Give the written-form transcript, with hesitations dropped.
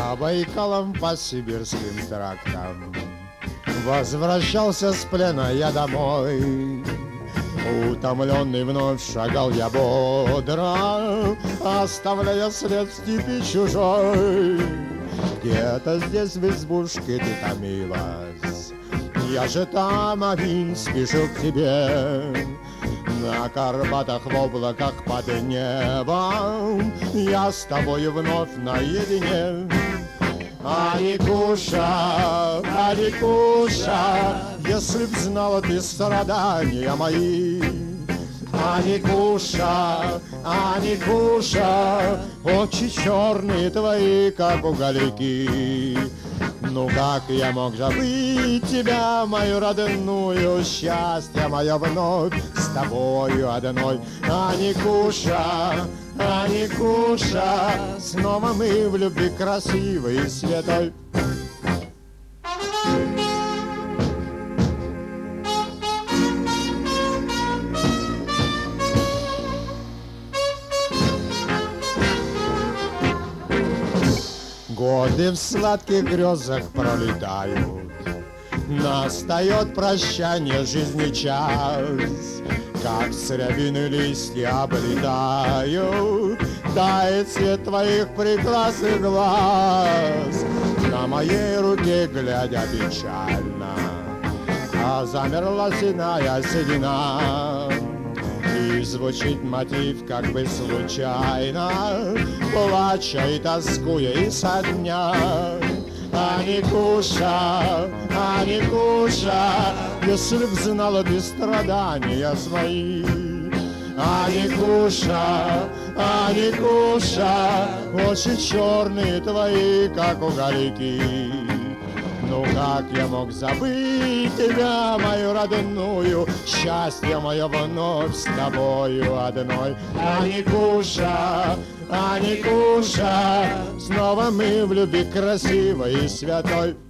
По Байкалам, по сибирским трактам возвращался с плена я домой. Утомленный вновь шагал я бодро, оставляя след в степи чужой. Где-то здесь в избушке ты томилась, я же там один спешил к тебе. На Карпатах в облаках под небом я с тобой вновь наедине. Аникуша, Аникуша, если б знала ты страдания мои. Аникуша, Аникуша, очи черные твои, как угольки. Ну как я мог забыть тебя, мою родную, счастье мое вновь с тобою одной. Аникуша, Аникуша, снова мы в любви красивой и святой. Годы в сладких грезах пролетают, настает прощание жизни час. Как с рябины листья облетают, тает цвет твоих прекрасных глаз. На моей руке глядя печально, а замерла синая седина. И звучит мотив как бы случайно, плача и тоскуя и со дня. Аникуша, Аникуша, если б знала ты страдания свои. Аникуша, Аникуша, очи черные твои, как угольки. Ну как я мог забыть тебя, мою родную, счастье мое вновь с тобою одной. Аникуша, Аникуша, снова мы в любви красивой и святой.